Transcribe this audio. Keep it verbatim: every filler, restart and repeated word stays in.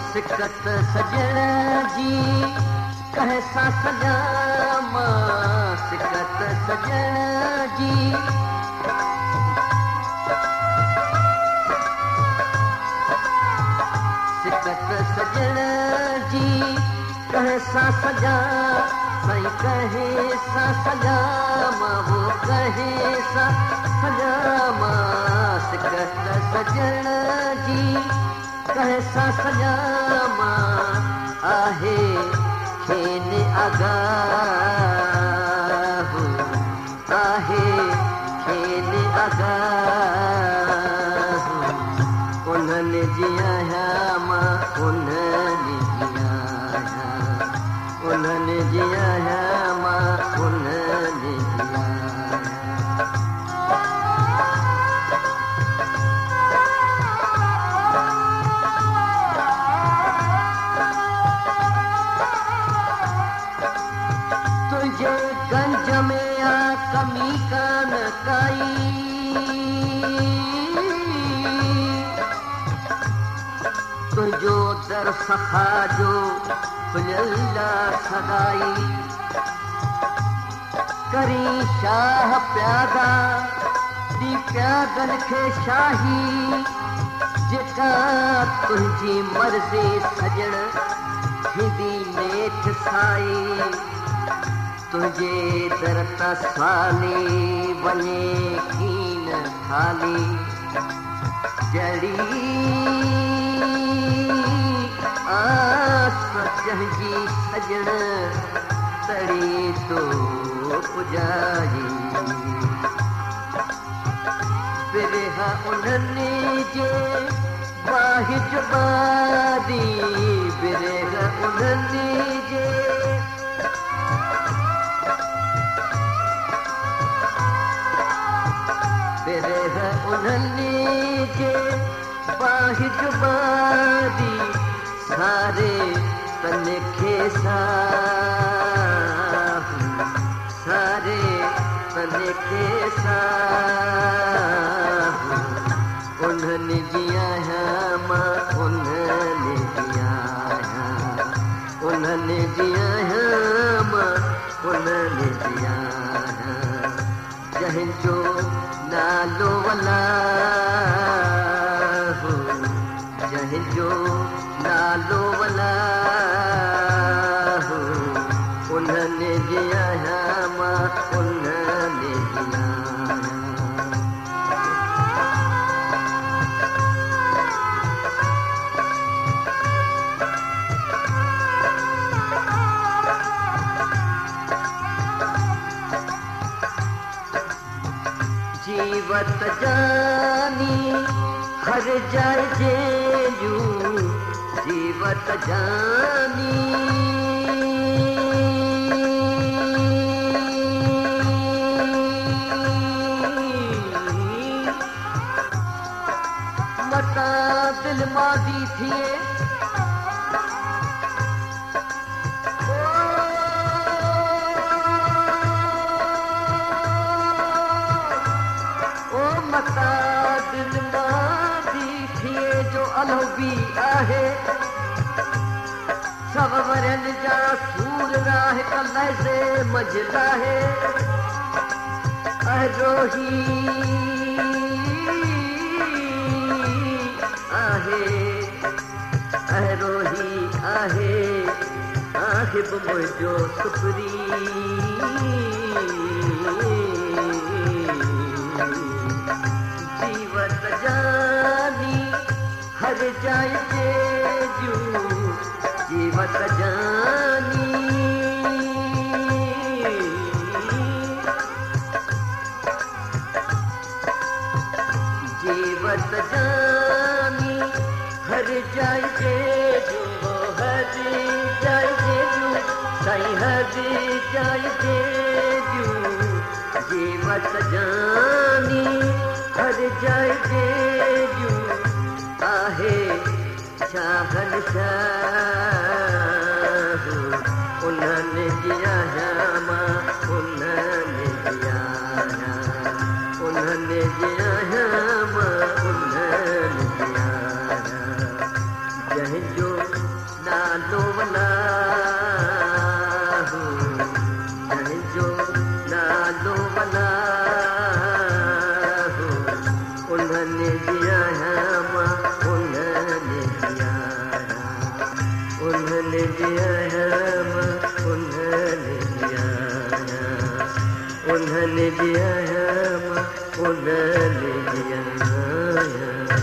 सिकत सजण जी कहसा सजामा सिकत सजण जी सिकत सजण जी कहसा सजा साईं कहे सा सजामा वो कहे सा सजामा सिकत सजण जी कहसा सजामा आहे खेन आगाह आहे खेन आगाह उन्हनि जी आहियां मां उन्हनि जी आहियां उन्हनि जी आहियां मां उन्हनि जी तुझे गंज में आ कमी कान काई तुझो दर सखा जो खुलियल सदाई करी शाह प्यादा दी प्यादन खे शाही जेका तुझी मर्ज़ी सजण हिंदी नेठ साई तुझे दर तसाली वने कीन खाली जड़ी आस जंहिंजी सजण तड़ी तो पुजारी बिरहा उन्हनि जे वाहिज बादी बिरहा उन्हनि जे बिरहा उन्हनि जे वाहिज बादी सारे तन खे साह सारे तन खे साह उन्हनि जी आहियां मां उन्हनि जी आहियां उन्हनि जी आहियां मां उन्हनि जी आहियां जंहिंजो नालो अलाह जंहिंजो नालो अलाह उन्हनि जी आहियां मां उन्हनि जी जीवत जानी हर जाए जेलू जीवत जानी मता दिल मादी थिए ओ मता दिल मादी थिए जो अलहबी आहे सब वरन जा सूर राह कल्ले से मजदा है अरोही आहे अरोही आहे आहिब मुझो सुपरी जीवत जानी हर जाए जेजू जीवत जानी जीवत जानी हर जाए जेजू हर जाए जेजू साईं हर जाए जेजू जीवत जानी हर जाए जेजू आहे शाहन शाह उन्हनि जी आहियां मां उन्हनि जी आहियां उन्हनि जी आहियां मां उन्हनि जी आहियां जंहिंजो नालो वला जंहिंजो नालो वला उन्हनि जी आहियां मां उन्हनि जी आहियां उन्हनि जी आहियां मां उन्हनि जी आहियां उन्हनि जी आहियां मां उन्हनि जी आहियां